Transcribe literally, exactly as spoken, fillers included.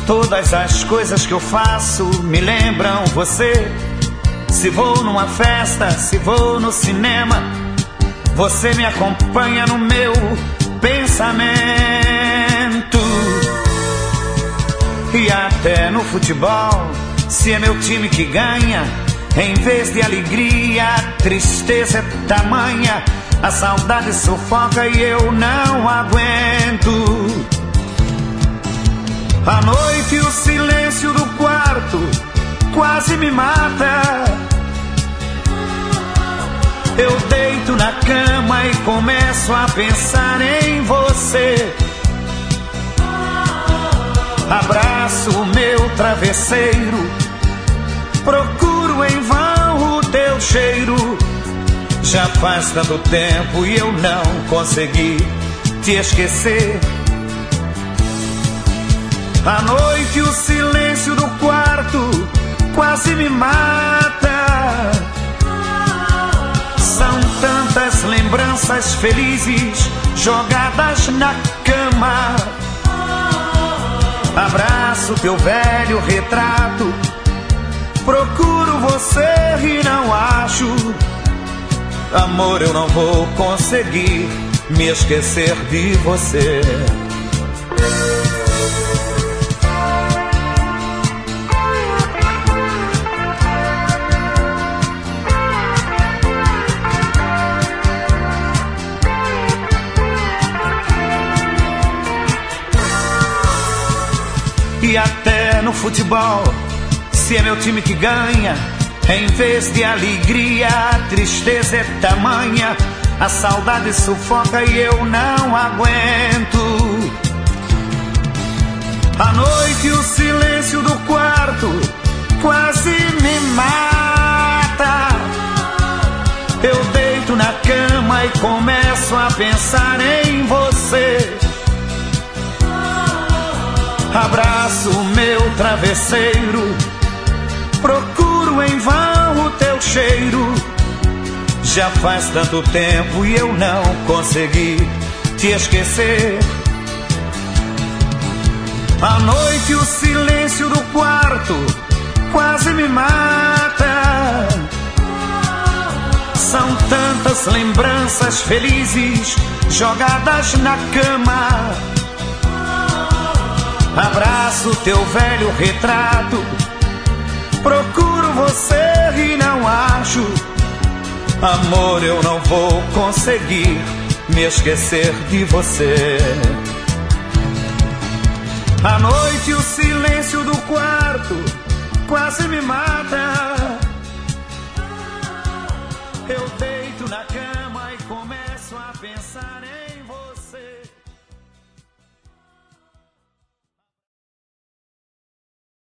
Todas as coisas que eu faço me lembram você. Se vou numa festa, se vou no cinema, você me acompanha no meu pensamento. E até no futebol, se é meu time que ganha, em vez de alegria, a tristeza é tamanha. A saudade sufoca e eu não aguento. À noite o silêncio do quarto quase me mata. Eu deito na cama e começo a pensar em você. Abraço o meu travesseiro, procuro em vão o teu cheiro. Já faz tanto tempo e eu não consegui te esquecer. À noite o silêncio do quarto quase me mata. São tantas lembranças felizes jogadas na cama. Abraço teu velho retrato, procuro você e não acho. Amor, eu não vou conseguir me esquecer de você. E até no futebol, se é meu time que ganha, em vez de alegria, a tristeza é tamanha. A saudade sufoca e eu não aguento. À noite o silêncio do quarto quase me mata. Eu deito na cama e começo a pensar em você. Abraço o meu travesseiro, procuro em vão o teu cheiro. Já faz tanto tempo e eu não consegui te esquecer. À noite o silêncio do quarto quase me mata. São tantas lembranças felizes jogadas na cama. Abraço teu velho retrato, procuro você e não acho. Amor, eu não vou conseguir me esquecer de você. À noite o silêncio do quarto quase me mata. Eu deito na cama e começo a pensar em